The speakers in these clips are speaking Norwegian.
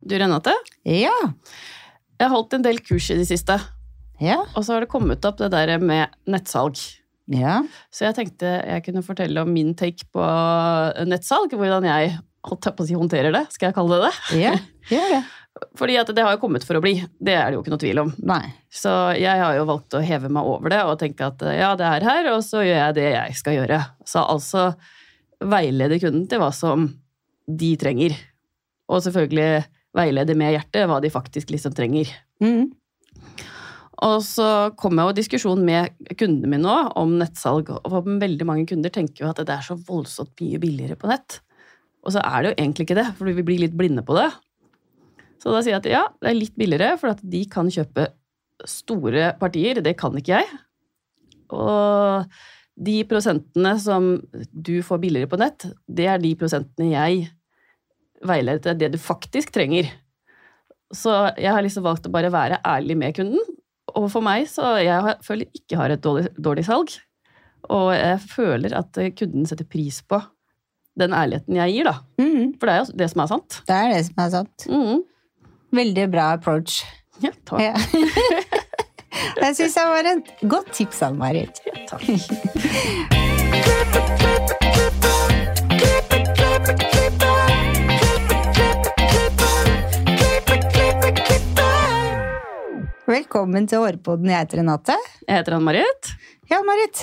Du, Renate? Ja. Jeg har holdt en del kurs i det siste, Ja. og så har det kommet opp det der med nettsalg. Ja. Så jeg tenkte jeg kunne fortelle om min take på nettsalg, hvordan jeg håndterer det, skal jeg kalle det det? Ja, gjør det. Fordi at det har jo kommet for å bli, det er det jo ikke noe tvil om. Nei. Så jeg har jo valgt å heve meg over det, og tenke at ja, det er her, og så gjør jeg det jeg skal gjøre. Så altså veilede kunden til hva som de trenger. Og selvfølgelig veilede med hjertet hva de faktisk liksom trenger. Mm. Og så kommer jo diskusjon med kundene mine nå om nettsalg, og veldig mange kunder tenker jo at det er så voldsomt mye billigere på nett. Og så er det jo egentlig ikke det, for vi blir litt blinde på det. Så da sier jeg at ja, det er litt billigere, for at de kan kjøpe store partier, det kan ikke jeg. Og de prosentene som du får billigere på nett, det er de prosentene jeg veileder til det du faktisk trenger. Så jeg har liksom valgt å bare være ærlig med kunden, og for meg så føler jeg ikke har et dårlig salg, og jeg føler at kunden setter pris på den ærligheten jeg gir da. For det er jo det som er sant. Det er det som er sant. Veldig bra approach. Ja, takk. Ja. Jeg synes det var et godt tips, Ann-Marit. Ja, takk. Velkommen til Hårpodden. Jeg heter Renate. Jeg heter Ann-Marit. Ja, Marit.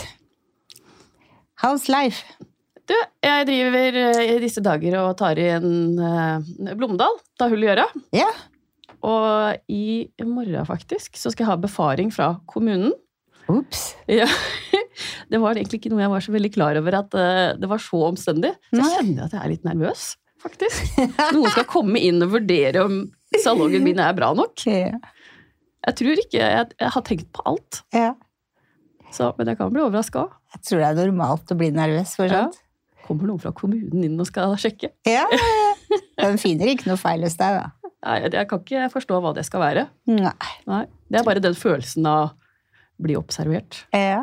How's life? Du, jeg driver i disse dager og tar i en Blomdal, ta hull i øra. Ja. Og i morgen faktisk, så skal jeg ha befaring fra kommunen. Ups. Ja, det var egentlig ikke noe jeg var så veldig klar over at det var så omstendig. Så jeg kjenner at jeg er litt nervøs, faktisk. Noen skal komme inn og vurdere om salongen min er bra nok. Ja. Jeg tror ikke, jeg har tenkt på alt. Ja. Så, men jeg kan bli overrasket også. Jeg tror det er normalt å bli nervøs for sånt. Kommer noen fra kommunen inn og skal sjekke? Ja. Den finner ikke noe feil hos deg, da. Nei, jeg kan ikke forstå hva det skal være. Nei. Det er bare den følelsen av å bli observert. Ja.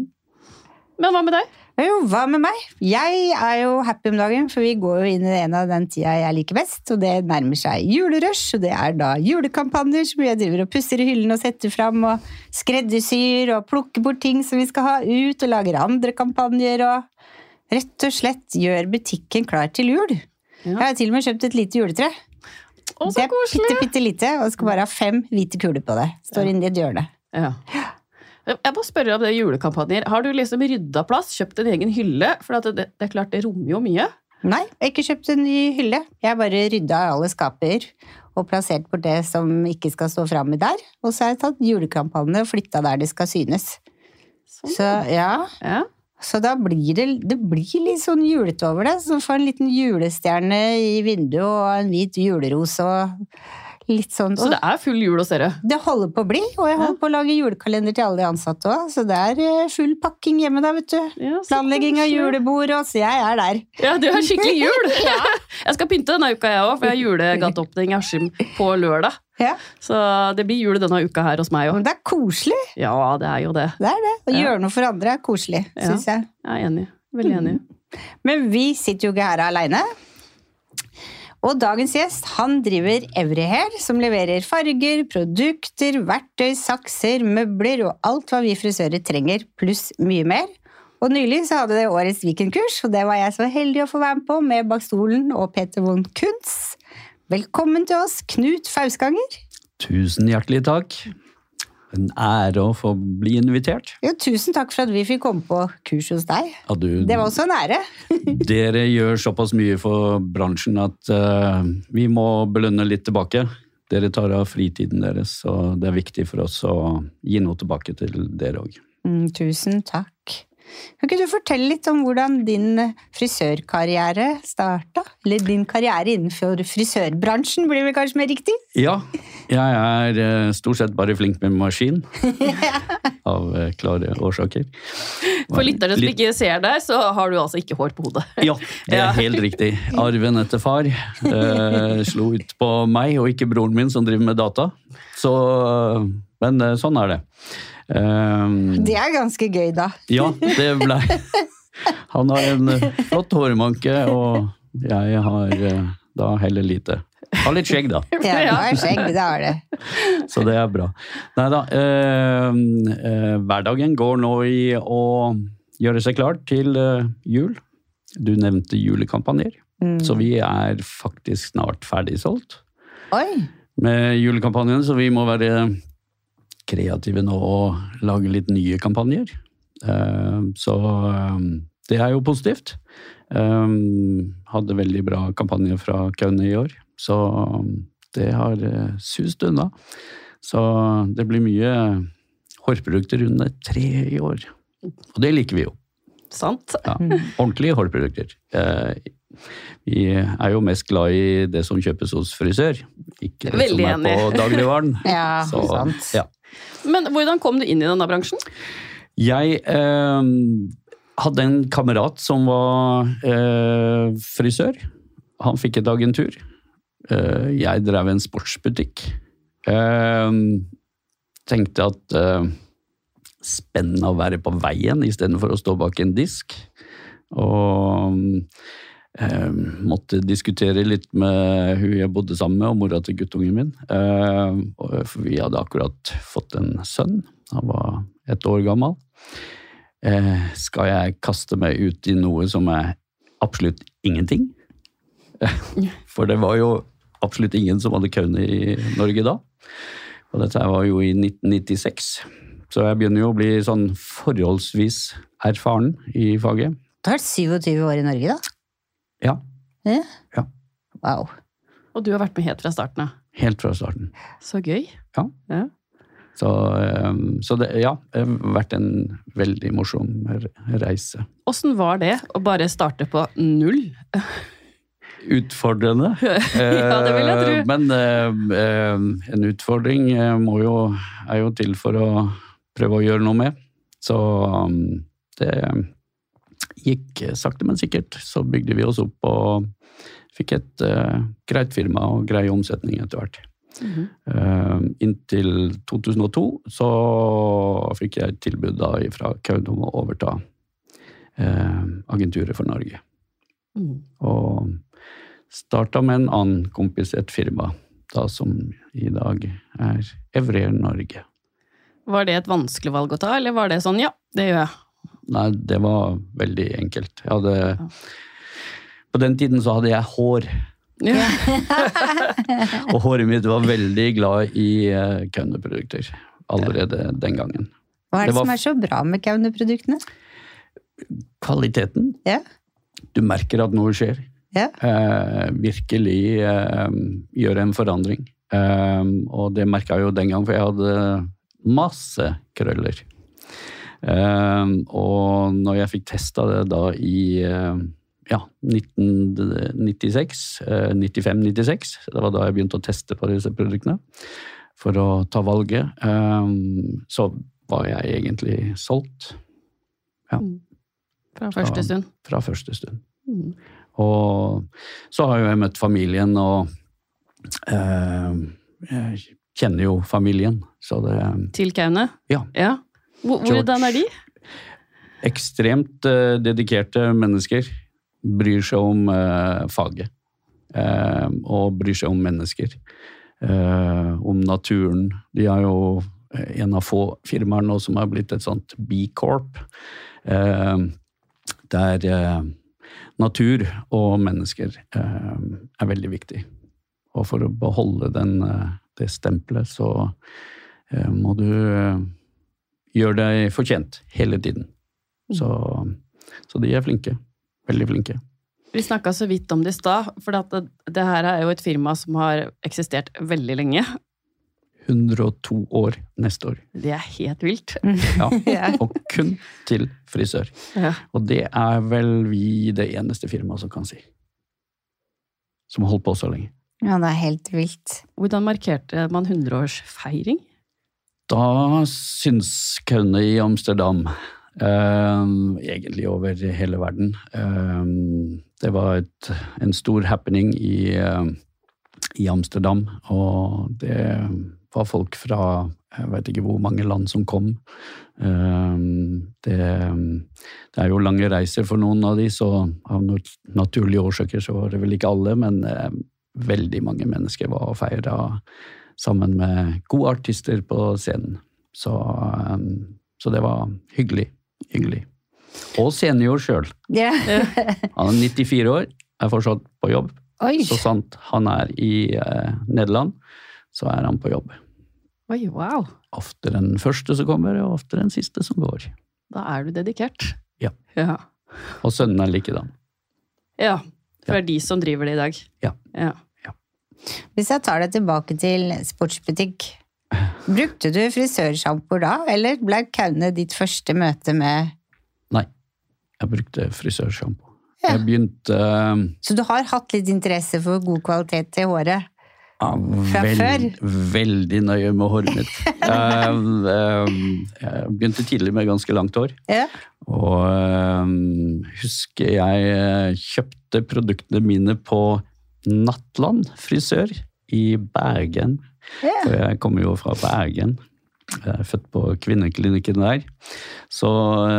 Men hva med deg? Jo, hva med meg? Jeg er jo happy om dagen, for vi går jo inn i en av den tida jeg liker best, og det nærmer seg julerush, og det er da julekampanjer som jeg driver og pusser i hyllen og setter frem, og skreddersyr og plukker bort ting som vi skal ha ut, og lager andre kampanjer, og rett og slett gjør butikken klar til jul. Ja. Jeg har til og med kjøpt et lite juletre. Å, så det er koselig! bitte lite, og det skal bare ha 5 hvite kuler på det. Står inni et hjørne. Ja. Jeg må spørre om det julekampanjer. Har du liksom rydda plass, kjøpt en egen hylle? For det er klart, det rommer jo mye. Nei, jeg har ikke kjøpt en ny hylle. Jeg har bare rydda alle skaper og plassert bort det som ikke skal stå fremme der. Og så har jeg tatt julekampanje og flytta der det skal synes. Sånn. Så ja. Så da blir det blir litt sånn julete over det. Så får en liten julestjerne i vinduet og en hvit juleros og litt sånn. Så det er full jul hos dere? Det holder på å bli, og jeg holder på å lage julekalender til alle de ansatte også. Så det er full pakking hjemme da, vet du. Ja, planlegging av julebord, og så jeg er der. Ja, du har skikkelig jul! Jeg skal pynte denne uka jeg også, for jeg har julegateåpning i Askim på lørdag. Ja. Så det blir jul denne uka her hos meg også. Men det er koselig. Ja, det er jo det. Det er det. Å gjøre noe for andre er koselig, synes jeg. Jeg er enig. Veldig enig. Men vi sitter jo ikke her alene. Og dagens gjest, han driver Everyhair, som leverer farger, produkter, verktøy, sakser, møbler og alt hva vi frisører trenger, pluss mye mer. Og nylig så hadde det årets weekendkurs, og det var jeg så heldig å få være med på med Bak stolen og Peter Von Kunz. Velkommen til oss, Knut Fausganger. Tusen hjertelig takk. En ære å få bli invitert. Jo, tusen takk for at vi fikk komme på kurs hos deg. Ja, det var også en ære. Dere gjør såpass mye for bransjen at vi må belønne litt tilbake. Dere tar av fritiden deres, og det er viktig for oss å gi noe tilbake til dere også. Tusen takk. Kan ikke du fortelle litt om hvordan din frisørkarriere startet? Eller din karriere innenfor frisørbransjen, blir det kanskje mer riktig? Ja, jeg er stort sett bare flink med maskin, av klare årsaker. For lytterne som ikke ser deg, så har du altså ikke hår på hodet. Ja, det er helt riktig. Arven etter far slo ut på meg, og ikke broren min som driver med data. Så, men sånn er det. Det er ganske gøy da. Ja, det ble. Han har en flott hårmanke, og jeg har da heller lite. Har litt skjegg da. Ja, det var skjegg, det har det. Så det er bra. Neida, hverdagen går nå i å gjøre seg klar til jul. Du nevnte julekampanjer, så vi er faktisk snart ferdigsolgt Oi! med julekampanjen, så vi må være kreative nå og lage litt nye kampanjer. Så det er jo positivt. Hadde veldig bra kampanje fra Kaune i år, så det har sust unna. Så det blir mye hårprodukter under 3 i år, og det liker vi jo. Sant? Ja, ordentlige hårprodukter. Vi er jo mest glad i det som kjøpes hos frisør, ikke det Veldig som er på dagligvaren. Ja, Så, sant. ja. Men hvordan kom du inn i denne bransjen? Jeg hadde en kamerat som var frisør. Han fikk et agentur. Jeg drev en sportsbutikk. Tenkte at spennende å være på veien i stedet for å stå bak en disk. Og måtte diskutere litt med hun jeg bodde sammen med, og mora til guttungen min. For vi hadde akkurat fått en sønn. Han var 1 år gammel. Skal jeg kaste meg ut i noe som er absolutt ingenting? For det var jo absolutt ingen som hadde Kaune i Norge da. Og dette var jo i 1996. Så jeg begynner jo å bli sånn forholdsvis erfaren i faget. Du har vært 27 år i Norge da? Ja. Ja? Wow. Og du har vært med helt fra starten av. Helt fra starten. Så gøy. Ja. Så det, ja, det har vært en veldig morsom reise. Hvordan var det å bare starte på 0? Utfordrende. Ja, det vil jeg tro. Men en utfordring er jo til for å prøve å gjøre noe med. Så det gikk sakte, men sikkert. Så bygde vi oss opp og fikk et greit firma og grei omsetning etter hvert. Inntil 2002 så fikk jeg et tilbud da fra Kaune om å overta agenturet for Norge. Og startet med en annen kompis et firma da som i dag er Evrier Norge. Var det et vanskelig valg å ta, eller var det sånn, ja, det gjør jeg? Nei, det var veldig enkelt. På den tiden så hadde jeg hår. Ja. Og håret mitt var veldig glad i Kaune-produkter allerede den gangen. Hva er det som er så bra med Kaune-produktene? Kvaliteten. Ja. Du merker at noe skjer. Ja. Virkelig gjøre en forandring. Og det merket jeg jo den gang, for jeg hadde masse krøller. Og når jeg fikk testet det da i 1996, 95-96, det var da jeg begynte å teste på disse produktene, for å ta valget, så var jeg egentlig solgt. Ja. Fra første stund. Fra første stund. Og så har jo jeg møtt familien, og jeg kjenner jo familien. Så det, til Kaune? Ja. Hvordan er de? Ekstremt dedikerte mennesker. Bryr seg om faget. Og bryr seg om mennesker. Om naturen. De har jo en av få firmaer nå som har blitt et sånt B-Corp. Der natur og mennesker er veldig viktig. Og for å beholde det stempelet, så må du gjøre deg fortjent hele tiden. Så de er flinke. Veldig flinke. Vi snakket så vidt om det i stad, for det her er jo et firma som har eksistert veldig lenge. 102 år neste år. Det er helt vilt. Ja, og kun til frisør. Ja. Og det er vel vi det eneste firmaet som kan si. Som har holdt på så lenge. Ja, det er helt vilt. Hvordan markerte man 100-årsfeiring? Da syns Kaune i Amsterdam, egentlig over hele verden. Det var en stor happening i Amsterdam, og det var folk fra, jeg vet ikke hvor mange land som kom. Det er jo lange reiser for noen av de, så av naturlige årsaker så var det vel ikke alle, men veldig mange mennesker var og feiret sammen med gode artister på scenen. Så det var hyggelig. Og senior selv. Ja. Han er 94 år, er fortsatt på jobb. Oi. Så sant han er i Nederland, så er han på jobb. Oi, wow. Ofte den første som kommer, og ofte den siste som går. Da er du dedikert. Ja. Ja. Og sønnen er likedan. Ja, for det er de som driver det i dag. Ja. Ja. Hvis jeg tar deg tilbake til sportsbutikk, brukte du frisørshampoo da, eller ble Kaune ditt første møte med... Nei, jeg brukte frisørshampoo. Ja. Jeg begynte... Så du har hatt litt interesse for god kvalitet til håret? Fra før? Veldig nøye med håret mitt. Jeg begynte tidlig med ganske langt hår. Ja. Og husker jeg kjøpte produktene mine på Nattland frisør i Bergen. Ja. For jeg kommer jo fra Bergen. Jeg er født på kvinneklinikken der. Så,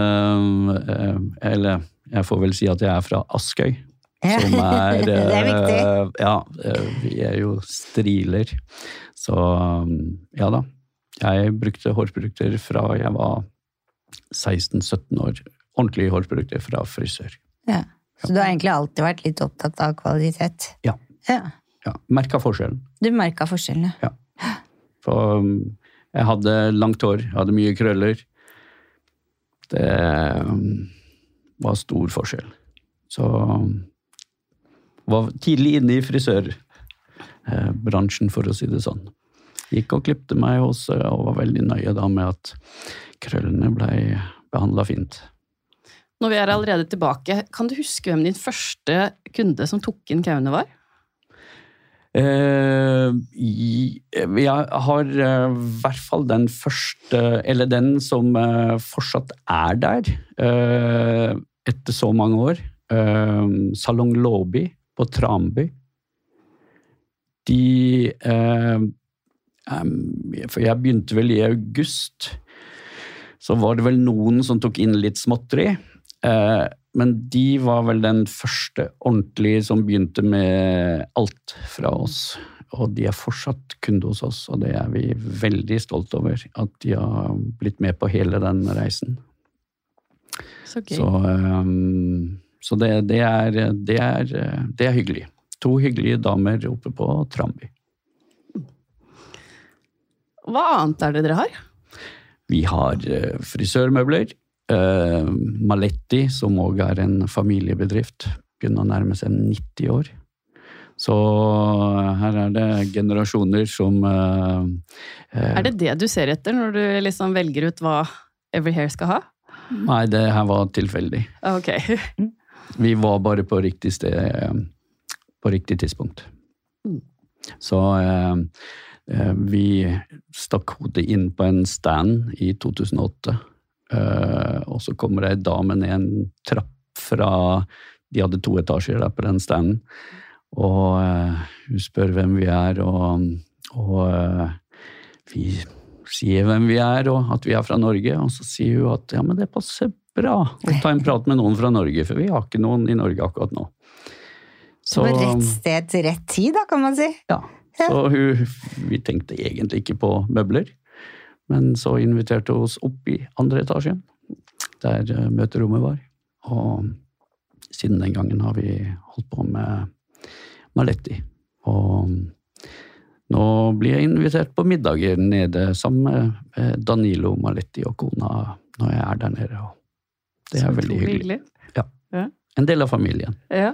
eller jeg får vel si at jeg er fra Askøy. Som er, det er viktig. Ja, vi er jo striler. Så ja da. Jeg brukte hårprodukter fra jeg var 16-17 år. Ordentlige hårprodukter fra frisør. Ja. Så du har egentlig alltid vært litt opptatt av kvalitet? Ja. Ja. Merket forskjellen. Du merket forskjellen, ja. For jeg hadde langt hår, jeg hadde mye krøller. Det var stor forskjell. Så var tidlig inne i frisørbransjen, for å si det sånn. Gikk og klippte meg også, og var veldig nøye da med at krøllene ble behandlet fint. Når vi er allerede tilbake, kan du huske hvem din første kunde som tok inn Kaune var? Jeg har i hvert fall den første, eller den som fortsatt er der, etter så mange år. Salong Låby på Tranby. For jeg begynte vel i august, så var det vel noen som tok inn litt småtteri, men de var vel den første ordentlige som begynte med alt fra oss, og de er fortsatt kunde hos oss, og det er vi veldig stolt over, at de har blitt med på hele den reisen. Så gøy. Så det er hyggelig. 2 hyggelige damer oppe på Tranby. Hva annet er det dere har? Vi har frisørmøbler, Maletti, som også er en familiebedrift, begynner å nærme seg 90 år. Så her er det generasjoner som... Er det det du ser etter når du liksom velger ut hva Every Hair skal ha? Nei, det her var tilfeldig. Ok. Vi var bare på riktig sted, på riktig tidspunkt. Så vi stakk hodet inn på en stand i 2008, og så kommer det en dame ned en trapp fra, de hadde 2 etasjer der på den standen, og hun spør hvem vi er, og vi sier hvem vi er, og at vi er fra Norge, og så sier hun at ja, men det passer bra å ta en prat med noen fra Norge, for vi har ikke noen i Norge akkurat nå. Så på rett sted til rett tid, da, kan man si. Ja, så vi tenkte egentlig ikke på møbler, men så inviterte hun oss opp i 2. etasje, der møterommet var, og siden den gangen har vi holdt på med Maletti, og nå blir jeg invitert på middager nede sammen med Danilo Maletti og kona når jeg er der nede, og det er veldig hyggelig. Ja. En del av familien. Ja.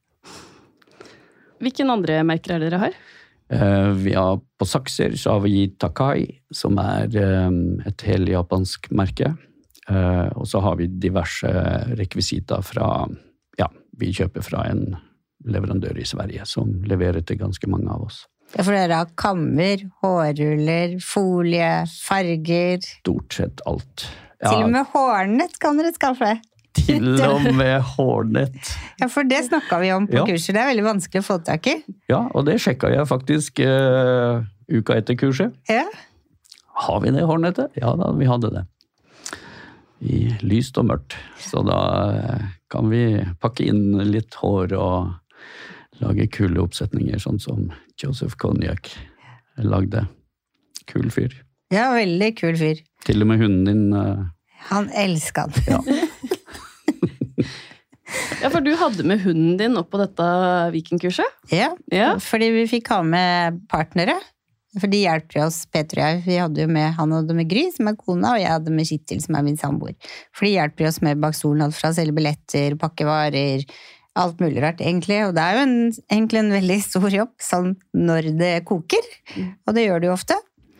Hvilken andre merker er det dere har? Vi har på sakser, så har vi Takai, som er et helt japansk merke. Og så har vi diverse rekvisiter fra, ja, vi kjøper fra en leverandør i Sverige, som leverer til ganske mange av oss. Ja, for dere har kammer, hårruller, folie, farger. Stort sett alt. Ja, til og med hårnett kan dere skaffe. Til og med hårnett. Ja, for det snakket vi om på kurset. Det er veldig vanskelig å få tak i. Ja, og det sjekket jeg faktisk uka etter kurset. Ja. Har vi det hårnettet? Ja da, vi hadde det. I lyst og mørkt. Så da kan vi pakke inn litt hår og Lager kule oppsetninger, sånn som Joseph Konjak lagde. Kul fyr. Ja, veldig kul fyr. Til og med hunden din... Han elsker han. Ja. Ja, for du hadde med hunden din opp på dette vikingkurset? Ja, Ja. fordi vi fikk ha med partnere. For de hjelper oss, Peter og jeg. Vi hadde jo med, han hadde med Gry, som kona, og jeg hadde med Kittil, som min samboer. For de hjelper oss med bak stolen, alt fra å selge billetter, pakke varer, alt mulig rart, egentlig. Og det er jo egentlig en veldig stor jobb, sånn når det koker. Og det gjør det jo ofte.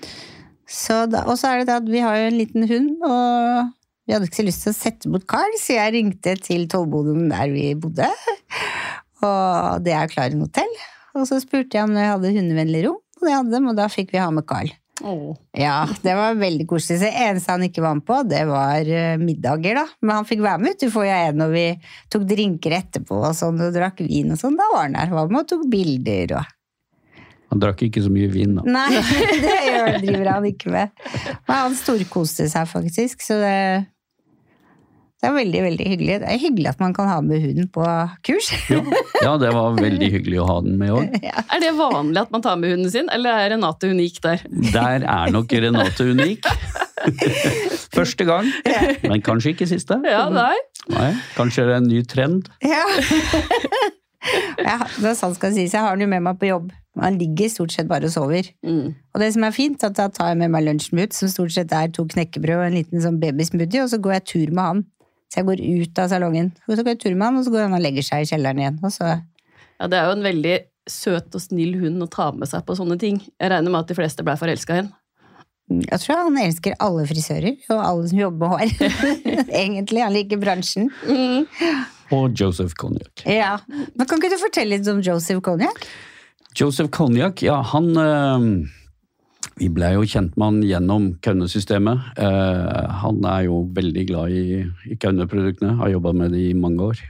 Og så er det det at vi har jo en liten hund, og vi hadde ikke så lyst til å sette bort Carl, så jeg ringte til tollboden der vi bodde. Og det er Klaren Hotel. Og så spurte jeg om jeg hadde hundevennlig rom. Og det hadde dem, og da fikk vi ha med Carl. Ja, det var veldig koselig. Så det eneste han ikke var med på, det var middager da. Men han fikk være med, du får jo en når vi tok drinker etterpå og sånn, og drakk vin og sånn. Da var han der, var med og tok bilder og... Han drakk ikke så mye vin da. Nei, det driver han ikke med. Men han storkoste seg faktisk, så det er veldig, veldig hyggelig. Det er hyggelig at man kan ha med hunden på kurs. Ja, det var veldig hyggelig å ha den med også. Ja. Er det vanlig at man tar med hunden sin, eller er Renate unik der? Der er nok Renate unik. Første gang, men kanskje ikke siste. Ja, nei. Nei, kanskje det er en ny trend. Ja. Ja, det er sant skal sies. Jeg har den jo med meg på jobb. Han ligger stort sett bare og sover. Og det som er fint, at da tar jeg med meg lunsjen ut, som stort sett er 2 knekkebrød og en liten sånn babysmoothie, og så går jeg tur med han. Så jeg går ut av salongen, og så går jeg tur med han, og så går han og legger seg i kjelleren igjen. Og så... Ja, det er jo en veldig søt og snill hund å ta med seg på sånne ting. Jeg regner med at de fleste ble forelsket i henne. Jeg tror han elsker alle frisører, og alle som jobber med hår. Egentlig, han liker bransjen. Og Joseph Konjak. Ja, men kan ikke du fortelle litt om Joseph Konjak? Joseph Konjak, ja, han... Vi ble jo kjent med han gjennom Kaune-systemet. Han er jo veldig glad i Kaune-produktene, har jobbet med det i mange år.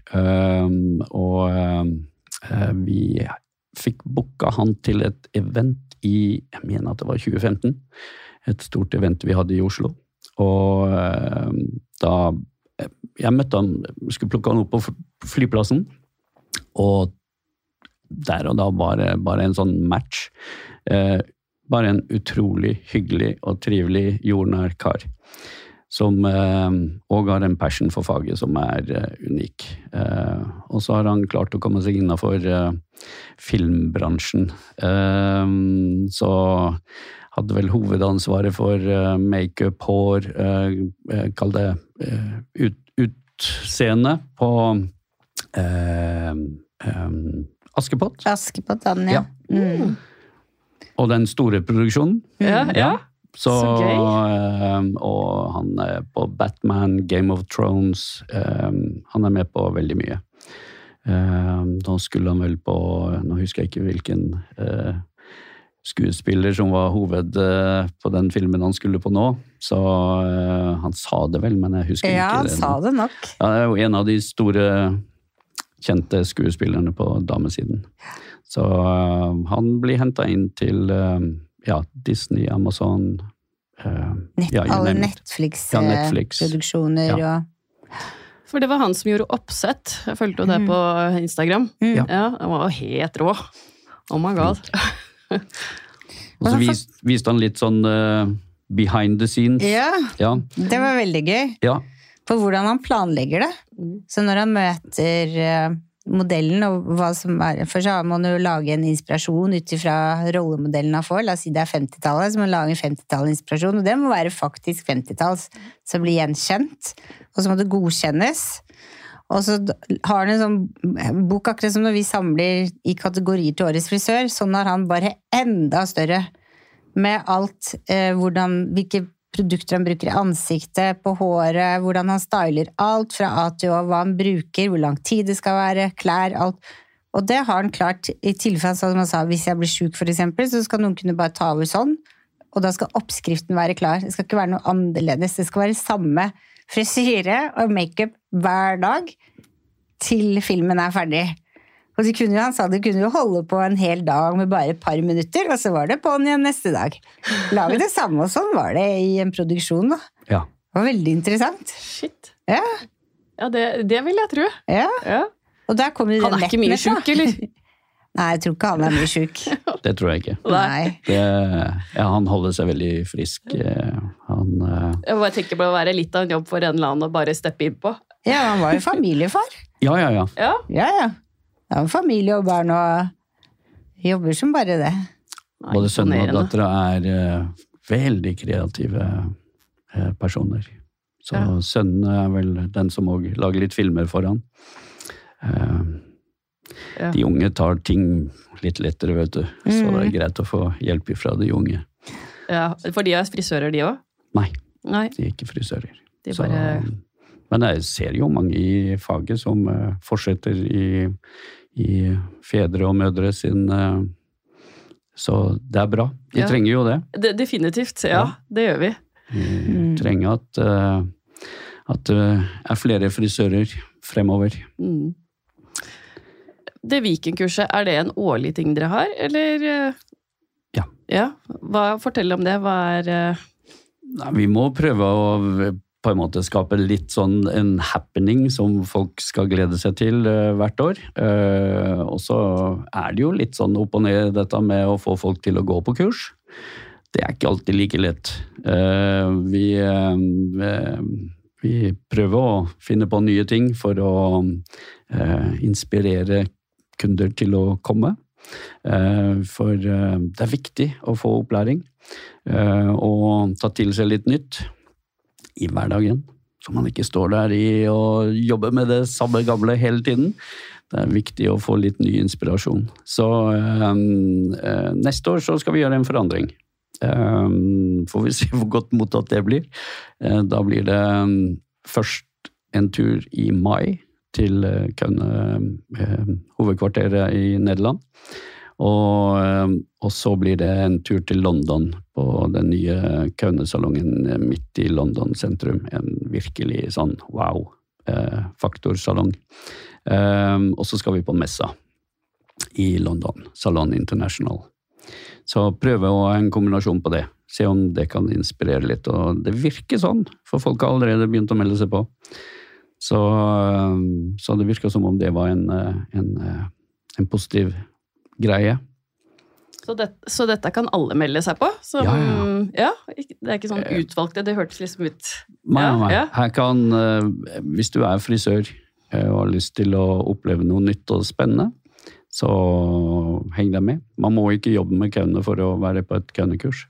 Vi fikk booket han til et event jeg mener at det var 2015. Et stort event vi hadde i Oslo. Og da jeg møtte han, skulle plukke han opp på flyplassen, og der og da var det bare en sånn match. Bare en utrolig hyggelig og trivelig jordnær kar, som også har en passion for faget som er unik. Og så har han klart å komme seg innenfor filmbransjen. Så hadde vel hovedansvaret for make-up, hår, kall det utseende på Askepott. Askepott, han, ja. Og den store produksjonen. Ja. Så gøy. Og han er på Batman, Game of Thrones. Han er med på veldig mye. Da skulle han vel på, nå husker jeg ikke hvilken skuespiller som var hoved på den filmen han skulle på nå. Så han sa det vel, men jeg husker ikke det. Ja, han sa det nok. Ja, det er jo en av de store kjente skuespillerne på damesiden. Så han blir hentet inn til Disney, Amazon, alle Netflix-produksjoner og... For det var han som gjorde Oppsett. Jeg følte jo det på Instagram. Ja, han var helt rå. Oh my god. Og så viste han litt sånn behind the scenes. Ja, det var veldig gøy. Ja. På hvordan han planlegger det. Så når han møter modellen og hva som er, for så har man jo laget en inspirasjon utifra rollemodellen han får, la oss si det er 50-tallet, så man lager en 50-tallet-inspirasjon, og det må være faktisk 50-talls som blir gjenkjent, og så må det godkjennes. Og så har han en sånn bok, akkurat som når vi samler i kategorier til årets frisør, sånn har han bare enda større, med alt, hvilke produkter han bruker i ansiktet, på håret, hvordan han styler alt fra A til Å, hva han bruker, hvor lang tid det skal være, klær, alt. Og det har han klart i tilfelle, som han sa, hvis jeg blir syk for eksempel, så skal noen kunne bare ta over sånn, og da skal oppskriften være klar. Det skal ikke være noe annerledes, det skal være samme frisyre og make-up hver dag til filmen er ferdig. Og han sa det kunne jo holde på en hel dag med bare et par minutter, og så var det på'n igjen neste dag. Lage det samme, og sånn var det i en produksjon da. Ja. Det var veldig interessant. Shit. Ja. Ja, det vil jeg tro. Ja. Og der kommer Han er ikke mye syk, eller? Nei, jeg tror ikke han er mye syk. Det tror jeg ikke. Nei. Han holder seg veldig frisk. Han, Jeg bare tenker på å være litt av en jobb for en eller annen og bare steppe inn på. Ja, han var jo familiefar. Ja. Ja. Ja. Han har familie og barn og jobber som bare det. Både sønn og datter er veldig kreative personer. Så sønnen er vel den som også lager litt filmer for han. De unge tar ting litt lettere, vet du. Så det er greit å få hjelp fra de unge. Ja, for de er frisører, de også? Nei, Nei. de er ikke frisører. De bare... Men jeg ser jo mange i faget som fortsetter i fedre og mødre sin... Så det er bra. Vi trenger jo det. Definitivt, ja. Det gjør vi. Vi trenger at det er flere frisører fremover. Det Viken-kurset, er det en årlig ting dere har, eller? Ja. Fortell om det. Hva er... Nei, vi må prøve å på en måte skape litt sånn en happening som folk skal glede seg til hvert år. Og så er det jo litt sånn opp og ned dette med å få folk til å gå på kurs. Det er ikke alltid like lett. Vi prøver å finne på nye ting for å inspirere kunder til å komme. For det er viktig å få opplæring og ta til seg litt nytt i hverdagen, så man ikke står der og jobber med det samme gamle hele tiden. Det er viktig å få litt ny inspirasjon. Så neste år så skal vi gjøre en forandring. Får vi se hvor godt mottatt det blir. Da blir det først en tur i mai til hovedkvarteret i Nederland. Og så blir det en tur til London på den nye Kaunesalongen midt i London sentrum. En virkelig sånn wow-faktorsalong. Og så skal vi på messa i London, Salon International. Så prøve å ha en kombinasjon på det. Se om det kan inspirere litt. Og det virker sånn, for folk har allerede begynt å melde seg på. Så det virker som om det var en positiv greie. Så dette kan alle melde seg på? Som, ja. Det er ikke sånn utvalgte, det hørtes liksom ut. Nei. Her kan, hvis du er frisør og har lyst til å oppleve noe nytt og spennende, så heng deg med. Man må ikke jobbe med kønne for å være på et kønnekurs.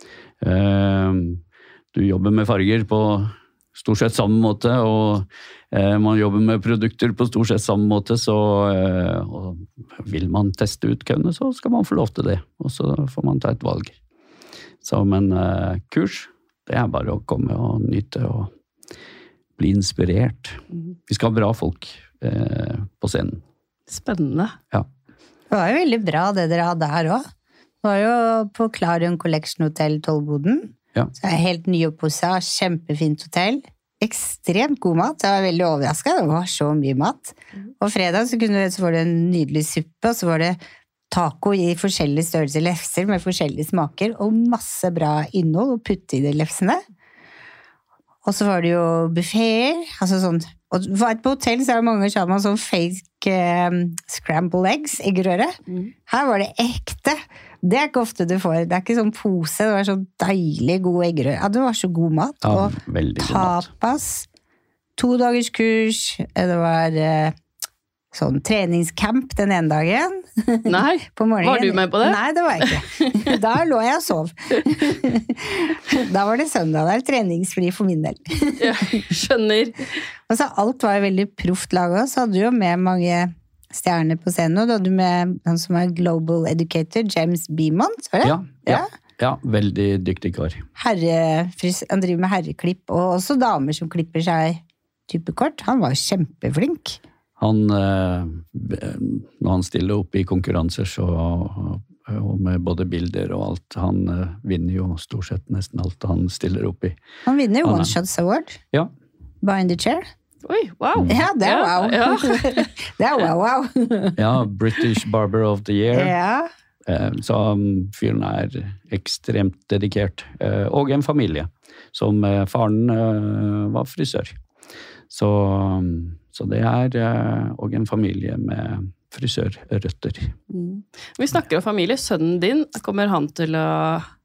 Du jobber med farger på stort sett samme måte, og man jobber med produkter på stort sett samme måte, så vil man teste ut kønne, så skal man få lov til det, og så får man ta et valg. Men kurs, det er bare å komme og nyte og bli inspirert. Vi skal ha bra folk på scenen. Spennende. Ja. Det var jo veldig bra det dere hadde her også. Det var jo på Clarion Collection Hotel Tollboden. Ja. Så er helt nyoppussa, kjempefint hotell. Ekstremt god mat. Jeg var veldig overrasket. Det var så mye mat. Og fredag så var det en nydelig suppe, og så var det taco i forskjellige størrelser lefser med forskjellige smaker, og masse bra innhold å putte i de lefsene. Og så var det jo buffeter, altså sånn, og på hotell så er det mange ganger så har man sånn fake scrambled eggs, eggerøre. Her var det ekte. Det er ikke ofte du får. Det er ikke sånn pose, det var så deilig god eggerøre. Ja, det var så god mat. Ja, og veldig god mat. Tapas, 2 dagers kurs, det var sånn treningscamp den ene dagen. Nei, på morgenen. Var du med på det? Nei, det var jeg ikke. Da lå jeg og sov. Da var det søndag, det er treningsfri for min del. Ja, skjønner. Og så alt var jo veldig proft laget, så hadde du jo med mange stjerner på scenen, og da hadde du med han som er Global Educator, James Beaumont, var det? Ja, veldig dyktig kar. Han driver med herreklipp, og også damer som klipper seg type kort. Han var kjempeflink. Når han stiller opp i konkurranser, så, og med både bilder og alt, han vinner jo stort sett nesten alt han stiller opp i. Han vinner One Shots Award. Ja. Behind the Chair. Oi, wow. Ja, det er wow. Ja. Det er wow. Ja, British Barber of the Year. Ja. Så fyren er ekstremt dedikert. Og en familie, som faren var frisør. Så det er og en familie med frisørrøtter. Vi snakker om familie. Sønnen din, kommer han til å...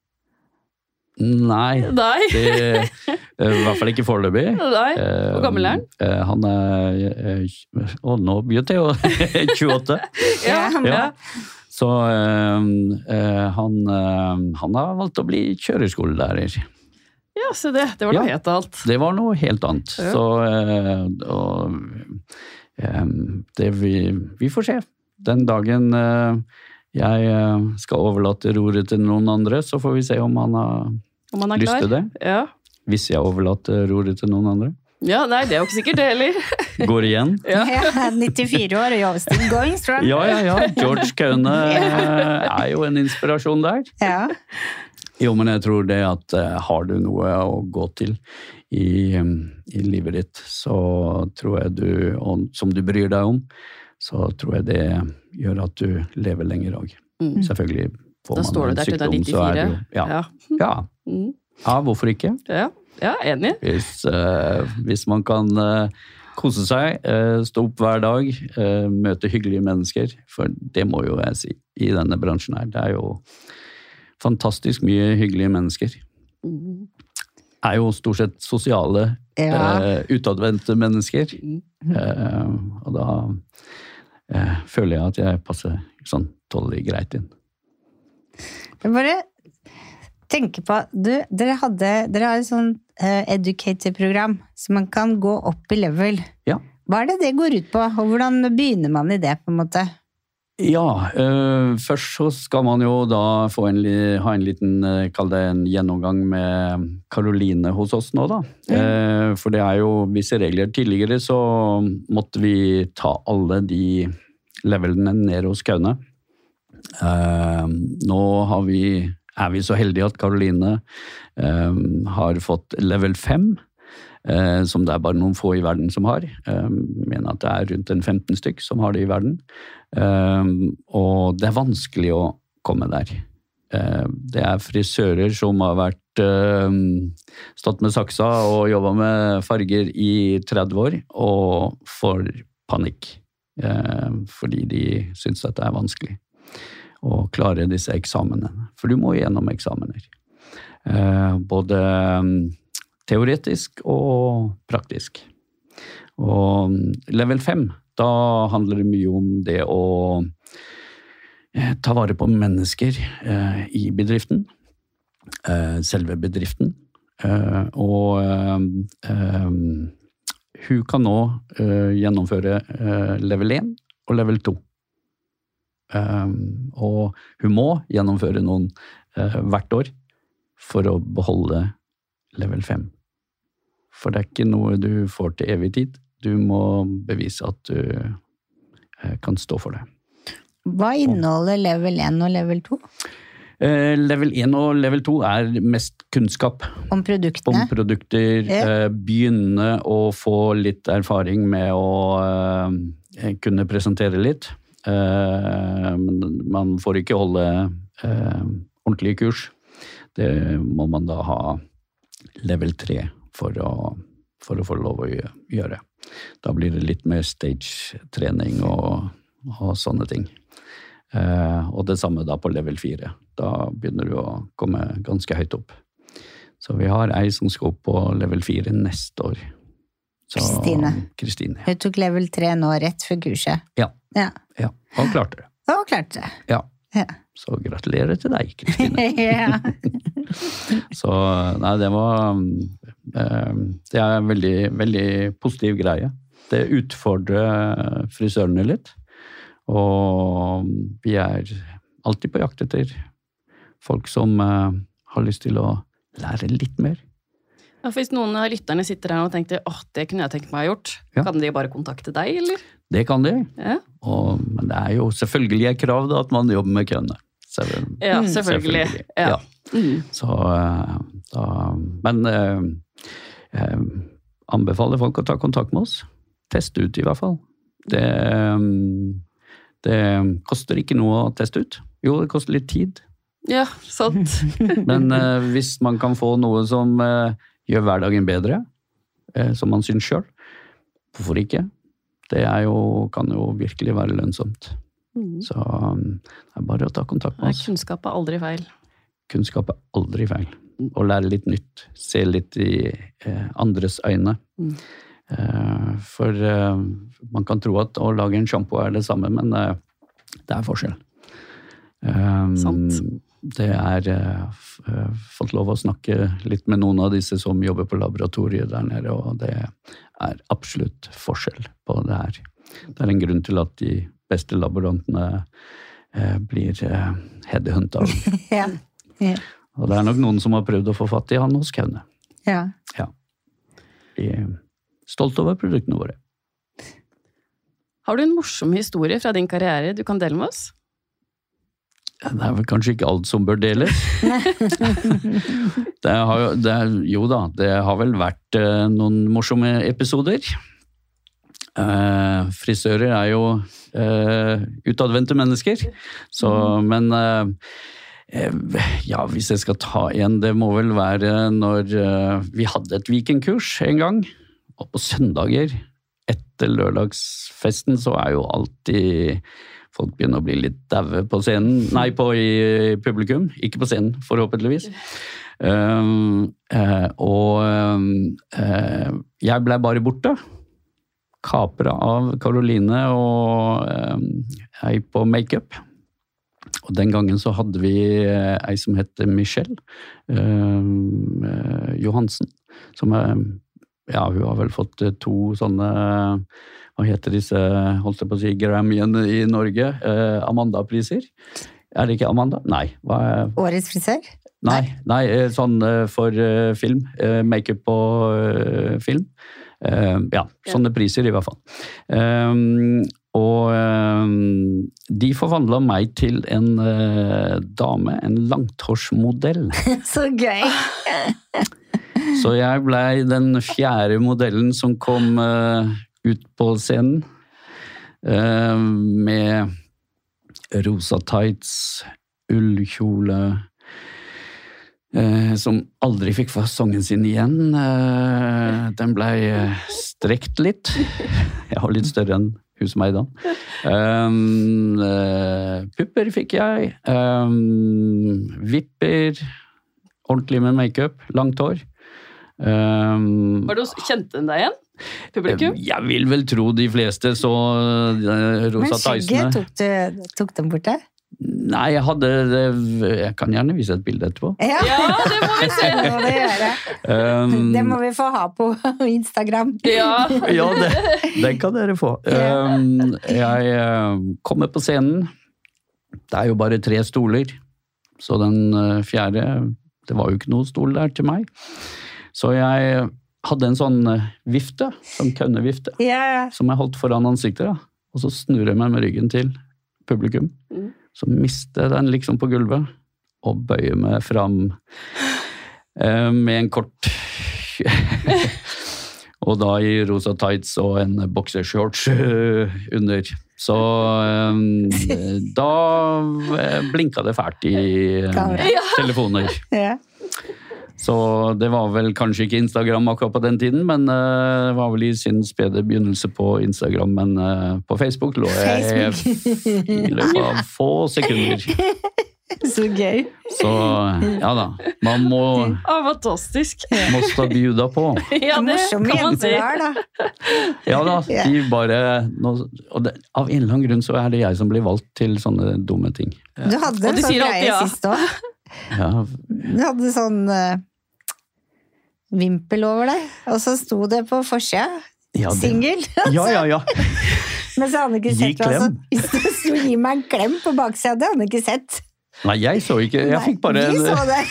Nei, Nei. I hvert fall ikke foreløpig. Nei. Hvor gammel er han? Han nå begynte jeg jo 28. Ja. Så han har valgt å bli kjøreskolelærer. Ja, så det var noe helt annet. Det var noe helt annet. Ja. Så vi får se. Den dagen jeg skal overlate roret til noen andre, så får vi se om han har lyst til det. Ja. Hvis jeg overlater roret til noen andre. Ja, nei, det er jo ikke sikkert det heller. Går igjen. Ja. 94 år, og you're still going strong. Ja. George Kaune er jo en inspirasjon der. Ja. Jo, men jeg tror det at har du noe å gå til i livet ditt, så tror jeg og som du bryr deg om, så tror jeg det gjør at du lever lenger også. Selvfølgelig får man en sykdom, så er det jo... Ja, hvorfor ikke? Ja, enig. Hvis man kan kose seg, stå opp hver dag, møte hyggelige mennesker, for det må jo jeg si i denne bransjen her. Det er jo fantastisk mye hyggelige mennesker. Er jo stort sett sosiale, utadvendte mennesker. Og da føler jeg at jeg passer sånn tålelig greit inn. Jeg bare tenker på, dere har et sånn educator-program, så man kan gå opp i level. Ja. Hva er det går ut på, og hvordan begynner man i det på en måte? Ja, først så skal man jo da ha en liten, kall det en gjennomgang med Karoline hos oss nå da. For det er jo visse regler. Tidligere så måtte vi ta alle de levelene ned hos Kaune. Nå er vi så heldige at Karoline har fått level 5, som det er bare noen få i verden som har. Mener at det er rundt en 15 stykk som har det i verden. Og det er vanskelig å komme der. Det er frisører som har stått med saksa og jobbet med farger i 30 år, og får panikk. Fordi de synes at det er vanskelig å klare disse eksamenene. For du må gjennom eksamener. Både teoretisk og praktisk. Og level 5, da handler det mye om det å ta vare på mennesker i bedriften, selve bedriften. Og hun kan nå gjennomføre level 1 og level 2. Og hun må gjennomføre noen hvert år for å beholde level 5. For det er ikke noe du får til evig tid. Du må bevise at du kan stå for det. Hva inneholder level 1 og level 2? Level 1 og level 2 er mest kunnskap. Om produktene? Om produkter. Begynne å få litt erfaring med å kunne presentere litt. Men man får ikke holde ordentlige kurs. Det må man da ha level 3 for å få lov å gjøre. Da blir det litt mer stage-trening og sånne ting. Og det samme da på level 4. Da begynner du å komme ganske høyt opp. Så vi har ei som skal opp på level 4 neste år. Kristine. Kristine. Hun tok level 3 nå rett før kurset. Ja. Og klarte det. Ja. Så gratulerer til deg, Kristine. Så nei, det er en veldig, veldig positiv greie. Det utfordrer frisørene litt, og vi er alltid på jakt etter folk som har lyst til å lære litt mer. Ja, for hvis noen av lytterne sitter her og tenker, det kunne jeg tenkt meg å ha gjort, kan de bare kontakte deg, eller? Det kan de, men det er jo selvfølgelig et krav da, at man jobber med køene. Ja, selvfølgelig. Ja. Men anbefaler folk å ta kontakt med oss. Teste ut i hvert fall. Det koster ikke noe å teste ut. Jo, det koster litt tid. Ja, sant. Men hvis man kan få noe som gjør hverdagen bedre, som man synes selv, hvorfor ikke? Det kan jo virkelig være lønnsomt. Så det bare å ta kontakt med oss. Kunnskap aldri feil. Kunnskap aldri feil. Å lære litt nytt. Se litt i andres øyne. For man kan tro at å lage en shampoo det samme, men det forskjell. Sant. Det fått lov å snakke litt med noen av disse som jobber på laboratoriet der nede, og det absolutt forskjell på det her. Det en grunn til at de beste laborantene blir headhunta. Ja. Og det nok noen som har prøvd å få fatt i han hos Kaune. Ja. Vi stolt over produktene våre. Har du en morsom historie fra din karriere du kan dele med oss? Det vel kanskje ikke alt som bør deles. Jo da, det har vel vært noen morsomme episoder. Frisører jo utadvendte mennesker, men hvis jeg skal ta en, det må vel være når vi hadde et weekendkurs en gang, og på søndager etter lørdagsfesten så jo alltid folk begynner å bli litt dæve på scenen, i publikum, ikke på scenen, forhåpentligvis. Jeg ble bare borte, kapret av Karoline og jeg på make-up. Og den gangen så hadde vi ei som het Michelle Johansen, som hun har vel fått 2 sånne, hva heter disse, holdt jeg på å si, Grammy'en i Norge, Amanda-priser. Det ikke Amanda? Nei. Årets frisør? Nei, sånn for film, make-up og film. Sånne priser i hvert fall. Og de forvandlet meg til en dame, en langhårsmodell. Så gøy! Så jeg ble den 4. modellen som kom ut på scenen med rosa tights, ullkjole, som aldri fikk fasongen sin igjen. Den ble strekt litt. Jeg har litt større enn husmeidan. Pupper fikk jeg. Vipper, ordentlig med make-up, langt hår. Kjente den deg igjen? Publikum? Jeg vil vel tro de fleste så rosa tightsene. Men skjegget, tok den bort det? Nei, jeg kan gjerne vise et bilde etterpå. Ja, det må vi se. Det må det gjøre. Det må vi få ha på Instagram. Ja, det kan dere få. Jeg kommer på scenen. Det jo bare 3 stoler, så den 4., det var jo ikke noe stol der til meg. Så jeg hadde en sånn vifte, sånn kønnevifte, som jeg holdt foran ansiktet, og så snurrer jeg meg med ryggen til publikum. Så mister jeg den liksom på gulvet, og bøyer meg fram med en kort, og da i rosa tights og en boxershorts under. Så da blinket det fælt i telefoner. Ja. Så det var vel kanskje ikke Instagram akkurat på den tiden, men det var vel i sin spede begynnelse på Instagram, men på Facebook lå jeg i løpet av få sekunder. Så gøy. Så ja da, man må fantastisk. Måste bjuda på. Ja, det kan man si. Ja da, de bare og det, av en eller annen grunn så det jeg som blir valgt til sånne dumme ting. Du hadde en sånn greie sist også. Ja. Du hadde sånn vimpel over deg, og så sto det på forsida, single. Ja. Men så hadde han ikke sett det, altså. Så gi meg en klem på baksida, det hadde han ikke sett. Nei, jeg så ikke, jeg fikk bare vi så det.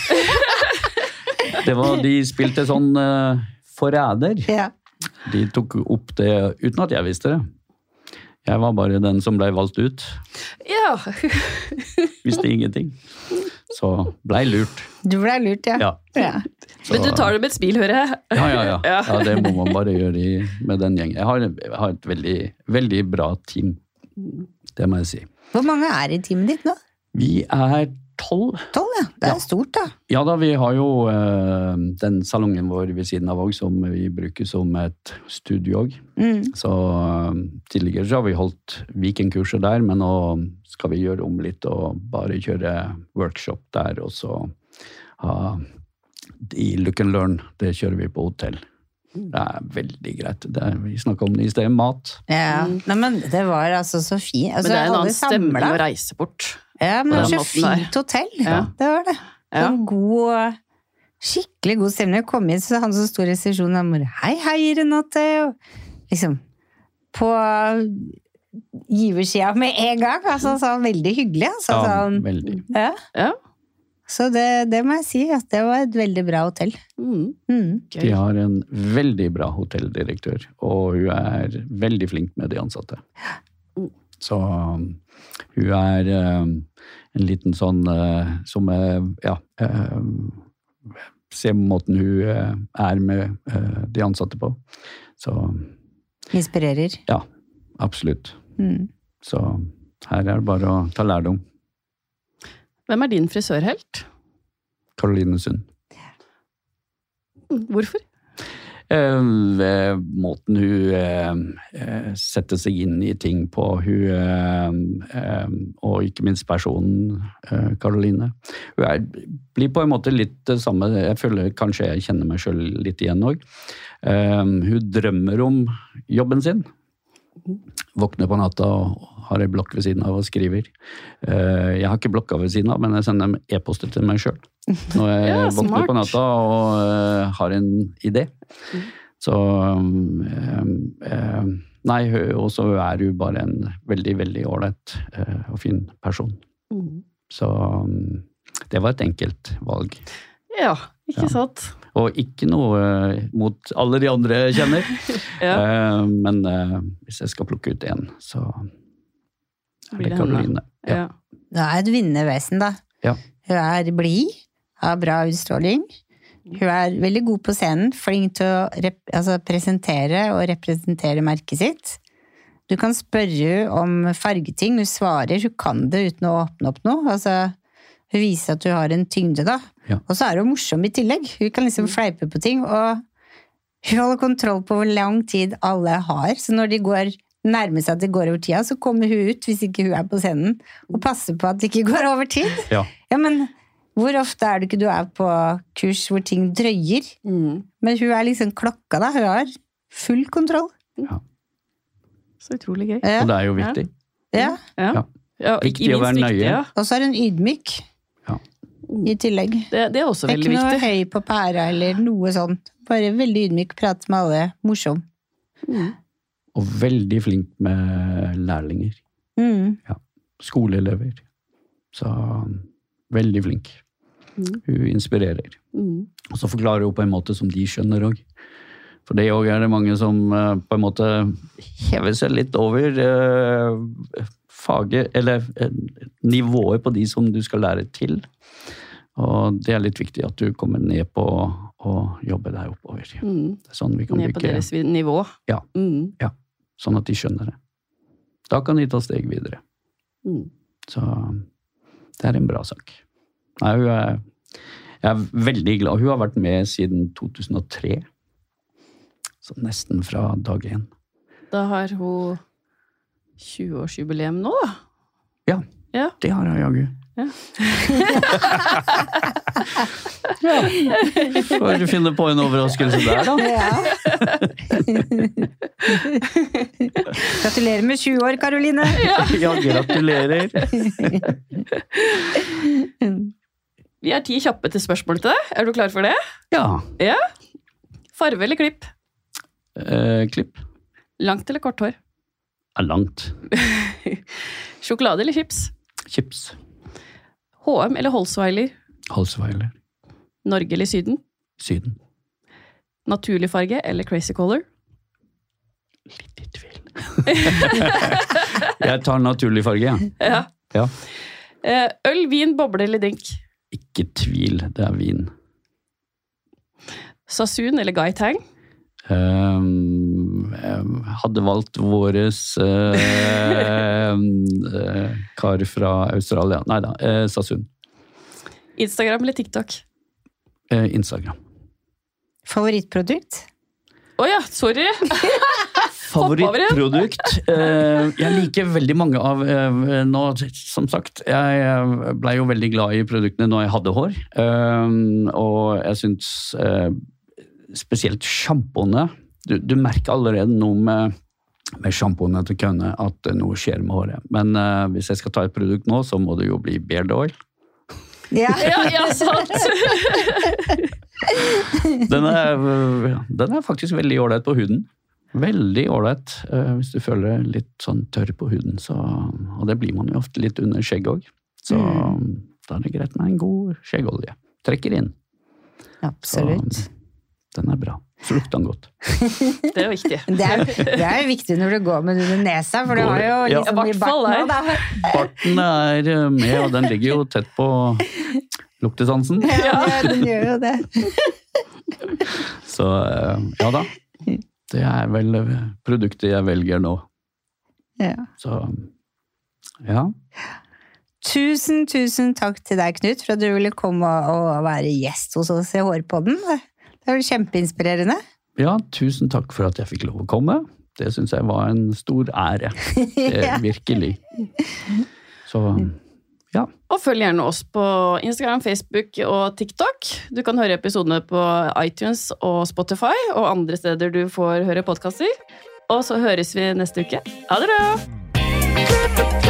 De spilte sånn forræder. Ja. De tok opp det uten at jeg visste det. Jeg var bare den som ble valgt ut. Ja. Visste ingenting. Så ble lurt. Du ble lurt, ja. Så, men du tar det med et smil, hører jeg. Ja, det må man bare gjøre med den gjengen. Jeg har et veldig, veldig bra team. Det må jeg si. Hvor mange i teamet ditt nå? Vi 12. 12, ja. Det er stort, da. Ja da, vi har jo den salongen vår ved siden av også, som vi bruker som et studio også. Så tidligere så har vi holdt weekendkurser der, men nå skal vi gjøre om litt og bare kjøre workshop der, og så ha i Look and Learn, det kjører vi på hotell. Det er veldig greit. Vi snakket om det i stedet, mat. Ja, nei, men det var altså så fint. Altså, Men det er en alle annen stemning samlet. å reise bort. Ja, men på det var den så måten der. fint hotell. Ja. Det var det. Sånn god, skikkelig god stemning. Jeg kom inn, så han som sto i resepsjonen, han bare, hei, Renate. Og liksom, på giversida med en gang. Altså, så veldig hyggelig. Altså, Ja, sånn, veldig. ja. Ja. Så det må jeg si, at det var et veldig bra hotell. Gøy. De har en veldig bra hotelldirektør, og hun er veldig flink med de ansatte. Så hun er en liten sånn som ser måten hun er med de ansatte på. Så Inspirerer. ja, absolutt. Så her er det bare å ta lærdom. Hvem er din frisørhelt? Caroline Sund. Hvorfor? Måten hun setter seg inn i ting på, og ikke minst personen Caroline. Hun blir på en måte litt det samme, jeg føler kanskje jeg kjenner meg selv litt igjen også. Hun drømmer om jobben sin. Våkner på natta og har en blokk ved siden av og skriver. Jeg har ikke blokka ved siden av, men jeg sender e-poster til meg selv. Når jeg Ja, våkner på smart. natta og har en idé. Så nei, og så er hun bare en veldig, veldig ålreit og fin person. Så det var et enkelt valg. Ja, ikke sant? Og ikke noe mot alle de andre jeg kjenner. Men hvis jeg skal plukke ut en, så er Blir det det henne. Caroline. Ja. Ja. Det er et vinnervesen, da. Ja. Hun er blid, har bra utstråling. Hun er veldig god på scenen, flink til å presentere og representere merket sitt. Du kan spørre om fargeting, hun svarer, hun kan det uten å åpne opp noe. Altså, hun viser at hun har en tyngde, da. Ja. Og så er hun morsom i tillegg. Hun kan liksom fleipe på ting, og hun holder kontroll på hvor lang tid alle har. Så når de nærmer seg at det går over tida, så kommer hun ut, hvis ikke hun er på scenen, og passer på at det ikke går over tid. Ja. Ja, men hvor ofte er det ikke du er på kurs hvor ting drøyer? Men hun er liksom klokka, da. Hun har full kontroll. Ja. Så utrolig gøy. Ja. Og det er jo viktig. Ja. Ja. Ja. Ja, Viktig ikke å være minst viktig, nøye. ja. Og så er hun ydmyk Ja. i tillegg. Det er også Det er veldig ikke noe viktig. høy på pæra eller noe sånt. Bare veldig ydmyk, prater med alle, morsom. Og veldig flink med lærlinger. Skoleelever. Så veldig flink. Hun inspirerer. Og så forklarer hun på en måte som de skjønner også. For det også er det mange som på en måte hever seg litt over faget, eller nivået på de som du skal lære til. Og det er litt viktig at du kommer ned på å jobbe deg oppover. Det er sånn vi kan Ned på bygge. deres nivå. Ja, ja, sånn at de skjønner det. Da kan de ta steg videre. Så det er en bra sak. Nei, jeg er veldig glad. Hun har vært med siden 2003. Så nesten fra dag 1. Da har hun 20-årsjubileum nå, da. Ja, Ja. det har jeg jaggu. Ja. Får du finne på en overraskelse der, da? Ja. Gratulerer med 20 år, Caroline. Ja, gratulerer. Vi er 10 kjappe til spørsmål til deg. Er du klar for det? Ja, Ja. Farve eller klipp? klipp. Langt eller kort hår? Er langt. Sjokolade eller chips? Chips. HM eller Holsweiler? Halsveiler. Norge eller Syden? Syden. Naturlig farge eller crazy color? Litt i tvil. Jeg tar naturlig farge, ja. Ja. Ja. Øl, vin, boble eller drink? Ikke tvil, det er vin. Sassoon eller Gai Tang? Hadde valgt våres kar fra Australia. Neida, Sassoon. Instagram eller TikTok? Instagram. Favorittprodukt? Åja, sorry. Favorittprodukt? Jeg liker veldig mange av, nå, som sagt, jeg ble jo veldig glad i produktene når jeg hadde hår, og jeg synes spesielt shampooene, du merker allerede noe med shampooene til kønne at noe skjer med håret. Men hvis jeg skal ta et produkt nå, så må det jo bli beard oil. Ja, sant. Den er faktisk veldig ordentlig på huden. Veldig ordentlig, hvis du føler litt sånn tørr på huden. Og det blir man jo ofte litt under skjegg også. Så da er det greit med en god skjeggolje. Trekker inn. absolutt. Så, den er bra. Så lukter den godt. Det er viktig. Det er jo viktig når du går med under nesa, for du har jo liksom i barten nå, da. Barten er med, og den ligger jo tett på luktesansen. Ja, den gjør jo det. Så ja da, det er vel produktet jeg velger nå. Ja. Så ja. Tusen takk til deg, Knut, for at du ville komme og være gjest hos oss i Hårpodden. Det var kjempeinspirerende. Ja, tusen takk for at jeg fikk lov å komme. Det synes jeg var en stor ære. Virkelig. Så ja. Og følg gjerne oss på Instagram, Facebook og TikTok. Du kan høre episodene på iTunes og Spotify og andre steder du får høre podcaster. Og så høres vi neste uke. Ha det bra!